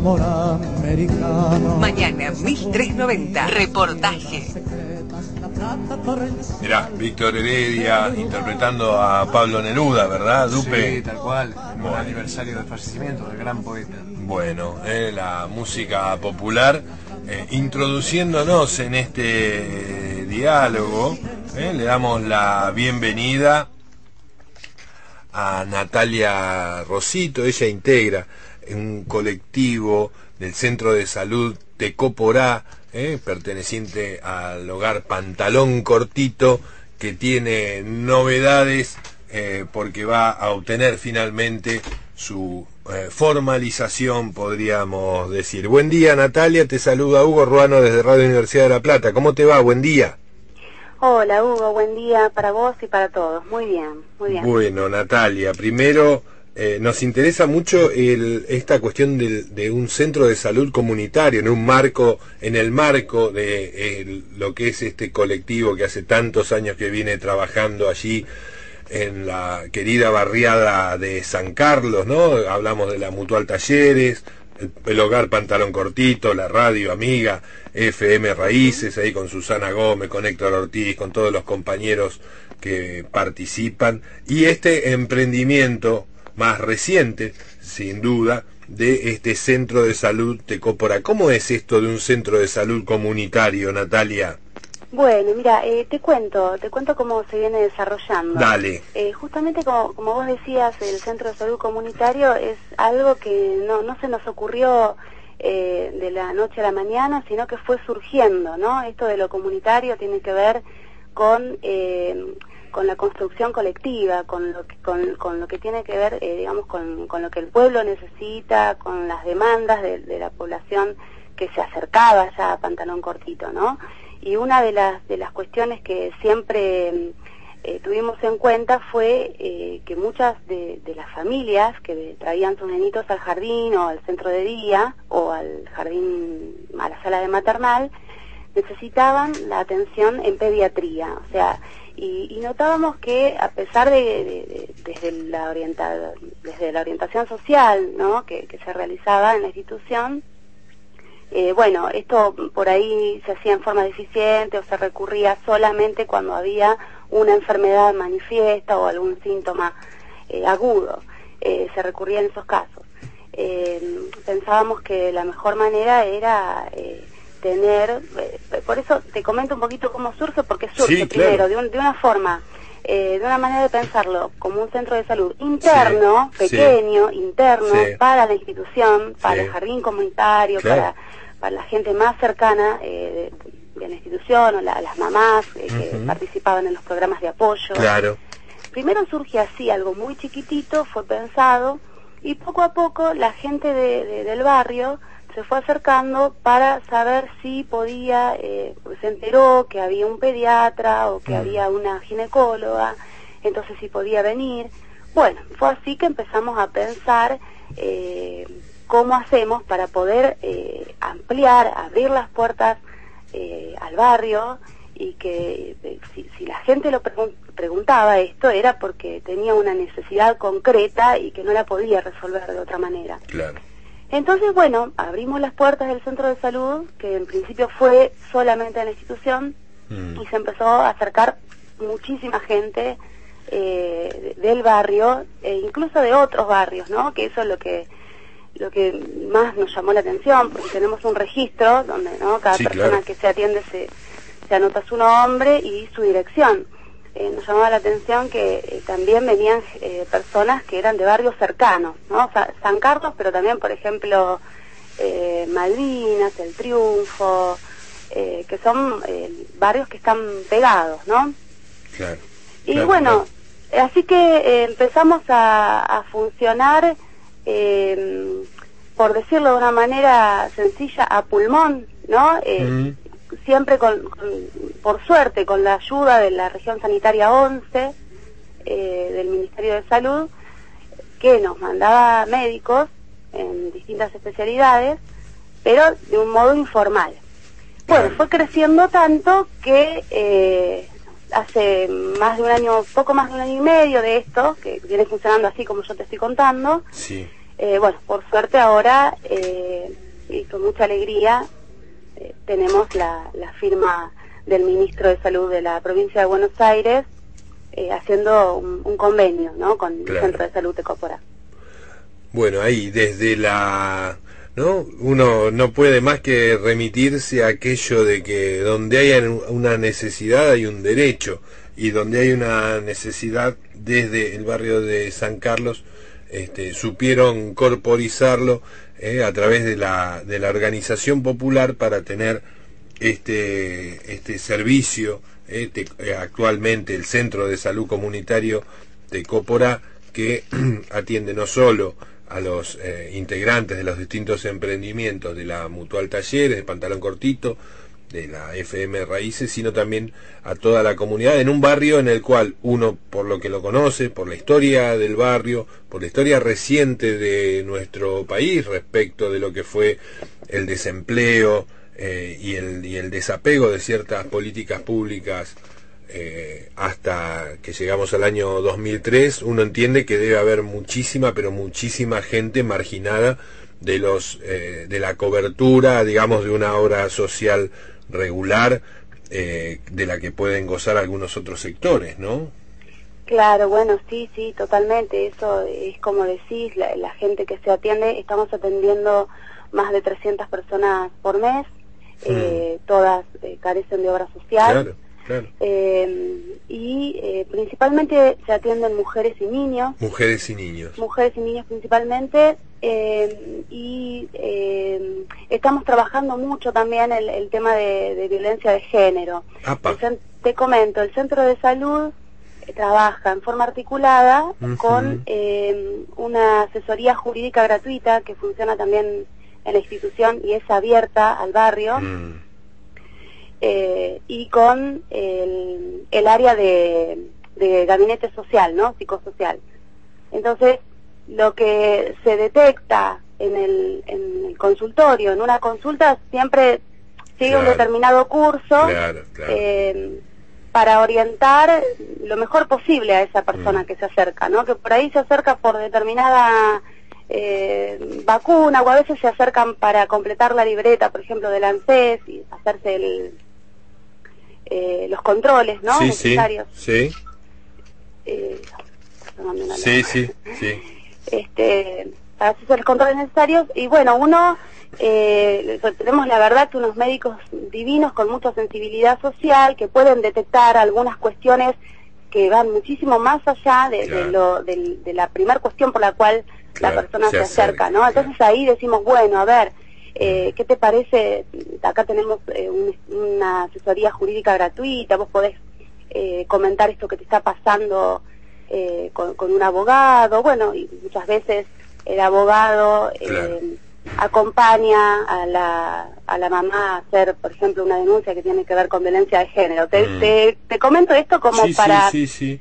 amor americano. Mañana 1390, reportaje. Mirá, Víctor Heredia interpretando a Pablo Neruda, ¿verdad, Dupe? Sí, tal cual, el aniversario del fallecimiento del gran poeta. Bueno, la música popular, introduciéndonos en este diálogo, le damos la bienvenida a Natalia Rosito. Ella integra un colectivo del Centro de Salud Tecoporá, perteneciente al hogar Pantalón Cortito, que tiene novedades porque va a obtener finalmente su formalización, podríamos decir. Buen día, Natalia, te saluda Hugo Ruano desde Radio Universidad de La Plata. ¿Cómo te va? Buen día. Hola, Hugo, buen día para vos y para todos. Muy bien, muy bien. Bueno, Natalia, primero nos interesa mucho esta cuestión de un centro de salud comunitario, en el marco de lo que es este colectivo que hace tantos años que viene trabajando allí en la querida barriada de San Carlos, ¿no? Hablamos de la Mutual Talleres, el hogar Pantalón Cortito, la radio amiga FM Raíces, ahí con Susana Gómez, con Héctor Ortiz, con todos los compañeros que participan, y este emprendimiento más reciente, sin duda, de este centro de salud Tecópora. ¿Cómo es esto de un centro de salud comunitario, Natalia? Bueno, mira, te cuento cómo se viene desarrollando. Dale. Justamente como vos decías, el centro de salud comunitario es algo que no se nos ocurrió de la noche a la mañana, sino que fue surgiendo, ¿no? Esto de lo comunitario tiene que ver con la construcción colectiva, con lo que tiene que ver, digamos, con lo que el pueblo necesita, con las demandas de la población que se acercaba ya a Pantalón Cortito, ¿no? Y una de las cuestiones que siempre tuvimos en cuenta fue que muchas de las familias que traían sus nenitos al jardín o al centro de día o al jardín, a la sala de maternal, necesitaban la atención en pediatría, o sea, y notábamos que a pesar desde la orientación social, ¿no?, que se realizaba en la institución, bueno, esto por ahí se hacía en forma deficiente o se recurría solamente cuando había una enfermedad manifiesta o algún síntoma agudo, se recurría en esos casos. Pensábamos que la mejor manera era tener, por eso te comento un poquito cómo surge, porque surge, sí, primero, claro, de una forma, de una manera de pensarlo como un centro de salud interno, sí, pequeño, sí, interno, sí, para la institución, para, sí, el jardín comunitario, claro, para la gente más cercana de la institución, o las mamás que participaban en los programas de apoyo. Claro. Primero surge así, algo muy chiquitito, fue pensado, y poco a poco la gente del barrio se fue acercando para saber si podía, pues se enteró que había un pediatra o que había una ginecóloga, entonces si podía venir. Bueno, fue así que empezamos a pensar cómo hacemos para poder ampliar, abrir las puertas al barrio, y que si la gente lo preguntaba esto era porque tenía una necesidad concreta y que no la podía resolver de otra manera. Claro. Entonces, bueno, abrimos las puertas del centro de salud, que en principio fue solamente a la institución, y se empezó a acercar muchísima gente del barrio, e incluso de otros barrios, ¿no? Que eso es lo que más nos llamó la atención, porque tenemos un registro donde, ¿no?, cada persona, claro, que se atiende se anota su nombre y su dirección. Nos llamaba la atención que también venían personas que eran de barrios cercanos, ¿no? O sea, San Carlos, pero también, por ejemplo, Malvinas, El Triunfo, que son barrios que están pegados, ¿no? Claro. Y claro, bueno, claro, así que empezamos a funcionar, por decirlo de una manera sencilla, a pulmón, ¿no? Siempre por suerte, con la ayuda de la región sanitaria 11, del Ministerio de Salud, que nos mandaba médicos en distintas especialidades, pero de un modo informal. Bueno, fue creciendo tanto que hace más de un año, poco más de un año y medio de esto, que viene funcionando así como yo te estoy contando, sí, Bueno, por suerte ahora, y con mucha alegría, tenemos la firma del ministro de Salud de la provincia de Buenos Aires, haciendo un convenio, ¿no?, con el Centro de Salud de Copora. Bueno, ahí desde ¿no? Uno no puede más que remitirse a aquello de que donde haya una necesidad hay un derecho, y donde hay una necesidad desde el barrio de San Carlos, supieron corporizarlo a través de la organización popular para tener este servicio, actualmente el Centro de Salud Comunitario de Copora, que atiende no solo a los integrantes de los distintos emprendimientos de la Mutual Talleres, de Pantalón Cortito, de la FM Raíces, sino también a toda la comunidad, en un barrio en el cual uno, por lo que lo conoce, por la historia del barrio, por la historia reciente de nuestro país respecto de lo que fue el desempleo y el desapego de ciertas políticas públicas hasta que llegamos al año 2003, uno entiende que debe haber muchísima, pero muchísima gente marginada de la cobertura, digamos, de una obra social regular, de la que pueden gozar algunos otros sectores, ¿no? Claro, bueno, sí, totalmente. Eso es como decís, la gente que se atiende, estamos atendiendo más de 300 personas por mes, todas carecen de obra social. Claro. Y principalmente se atienden mujeres y niños. Mujeres y niños principalmente. Y estamos trabajando mucho también el tema de violencia de género. Te comento, el Centro de Salud trabaja en forma articulada con una asesoría jurídica gratuita que funciona también en la institución y es abierta al barrio. Y con el área de gabinete social, ¿no?, psicosocial. Entonces, lo que se detecta en el consultorio, en una consulta, siempre sigue un determinado curso para orientar lo mejor posible a esa persona que se acerca, ¿no?, que por ahí se acerca por determinada vacuna, o a veces se acercan para completar la libreta, por ejemplo, del ANSES y hacerse los controles, ¿no?, necesarios. Sí. Para hacer los controles necesarios, y bueno, uno tenemos la verdad que unos médicos divinos con mucha sensibilidad social que pueden detectar algunas cuestiones que van muchísimo más allá de la primera cuestión por la cual la persona se acerca, ¿no? Entonces ahí decimos, bueno, a ver, ¿qué te parece? Acá tenemos una asesoría jurídica gratuita, vos podés comentar esto que te está pasando con un abogado. Bueno, y muchas veces el abogado acompaña a la mamá a hacer, por ejemplo, una denuncia que tiene que ver con violencia de género. Te comento esto como para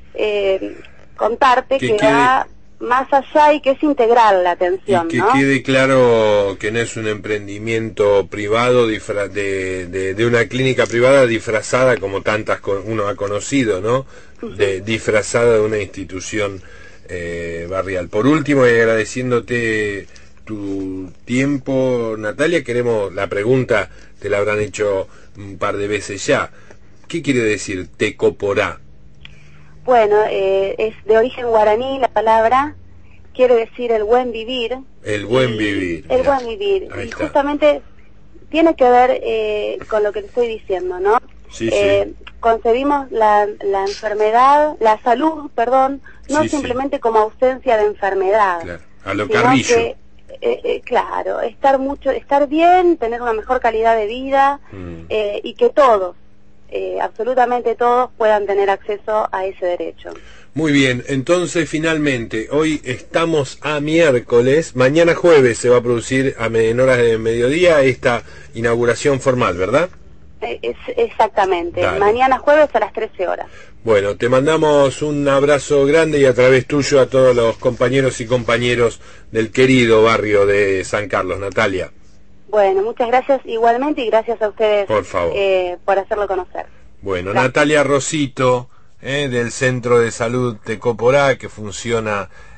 contarte que va más allá y que es integral la atención, y que quede claro que no es un emprendimiento privado de una clínica privada disfrazada como tantas uno ha conocido, ¿no? Disfrazada de una institución barrial. Por último, y agradeciéndote tu tiempo, Natalia, la pregunta te la habrán hecho un par de veces ya. ¿Qué quiere decir Tecoporá? Bueno, es de origen guaraní la palabra, quiere decir el buen vivir. El buen vivir. El buen vivir. Y justamente tiene que ver con lo que te estoy diciendo, ¿no? Concebimos la enfermedad, la salud, perdón, no simplemente como ausencia de enfermedad. Claro, a lo Carrillo. Claro, estar bien, tener una mejor calidad de vida y que todos, absolutamente todos, puedan tener acceso a ese derecho. Muy bien, entonces finalmente, hoy estamos a miércoles, mañana jueves se va a producir en horas de mediodía esta inauguración formal, ¿verdad? Exactamente, mañana jueves a las 13 horas. Bueno, te mandamos un abrazo grande y a través tuyo a todos los compañeros y compañeros del querido barrio de San Carlos, Natalia. Bueno, muchas gracias igualmente y gracias a ustedes por favor, por hacerlo conocer. Bueno, Natalia Rosito, del Centro de Salud Tecoporá, que funciona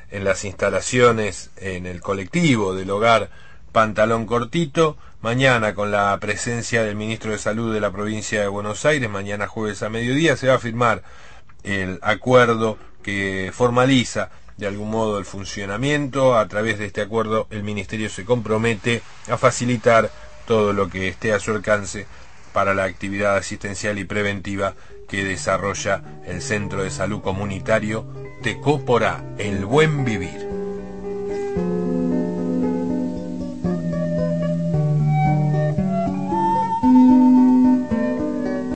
en las instalaciones, en el colectivo del hogar Pantalón Cortito. Mañana, con la presencia del ministro de Salud de la provincia de Buenos Aires, mañana jueves a mediodía, se va a firmar el acuerdo que formaliza de algún modo el funcionamiento. A través de este acuerdo el Ministerio se compromete a facilitar todo lo que esté a su alcance para la actividad asistencial y preventiva que desarrolla el Centro de Salud Comunitario Tecópora, El Buen Vivir.